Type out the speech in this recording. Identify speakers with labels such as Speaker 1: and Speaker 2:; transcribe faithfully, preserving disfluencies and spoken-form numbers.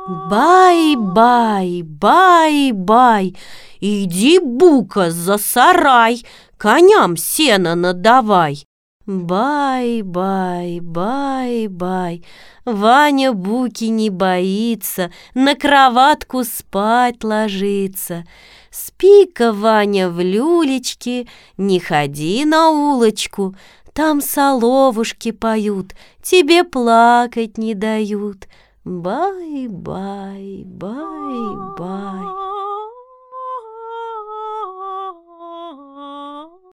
Speaker 1: Бай-бай, бай-бай, иди, бука, за сарай, коням сено надавай. Бай-бай, бай-бай, Ваня буки не боится, на кроватку спать ложится. Спи-ка, Ваня, в люлечке, не ходи на улочку, там соловушки поют, тебе плакать не дают. Бай-бай, бай-бай.